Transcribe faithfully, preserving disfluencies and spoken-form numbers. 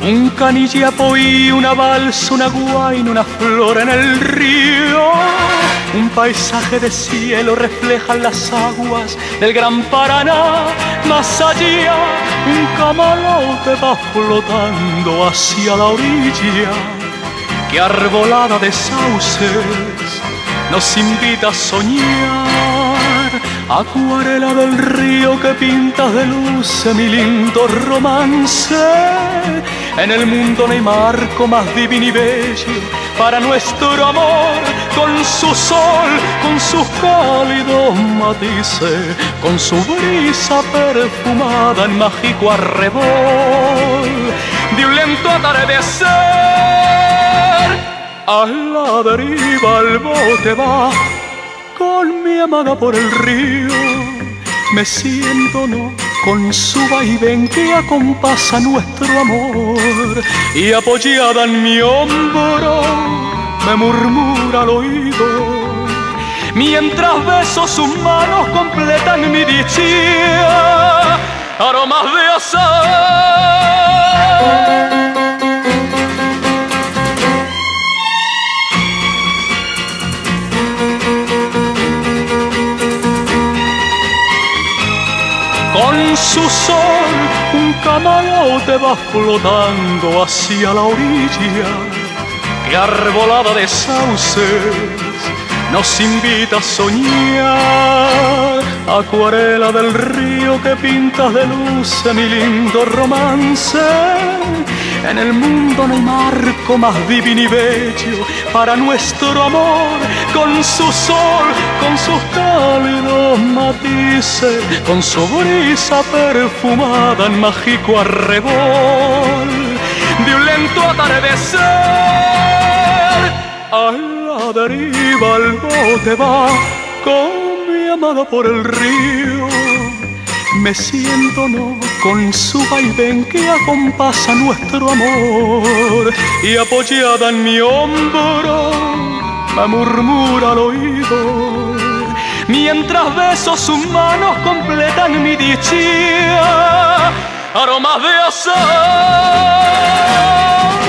Un canillapo y una balsa, una guaina, una flor en el río. Un paisaje de cielo reflejan las aguas del gran Paraná. Más allá, un camalote va flotando hacia la orilla, que arbolada de sauces nos invita a soñar. Acuarela del río que pintas de luz mi lindo romance. En el mundo no hay marco más divino y bello para nuestro amor, con su sol, con sus cálidos matices, con su brisa perfumada en mágico arrebol de un lento atardecer. A la deriva el bote va con mi amada por el río. Me siento, no, con su vaivén que acompasa nuestro amor, y apoyada en mi hombro me murmura al oído, mientras beso sus manos completan mi dicha, aromas de azahar. Con su sol un camalote va flotando hacia la orilla, que arbolada de sauces nos invita a soñar. Acuarela del río que pintas de luz mi lindo romance. En el mundo no hay marco más divino y bello para nuestro amor, con su sol, con sus cálidos matices, con su brisa perfumada en mágico arrebol de un lento atardecer. A la deriva el bote va con mi amada por el río. Me siento, no, con su vaivén que acompasa nuestro amor, y apoyada en mi hombro me murmura al oído, mientras beso sus manos completan mi dicha, aromas de azahar.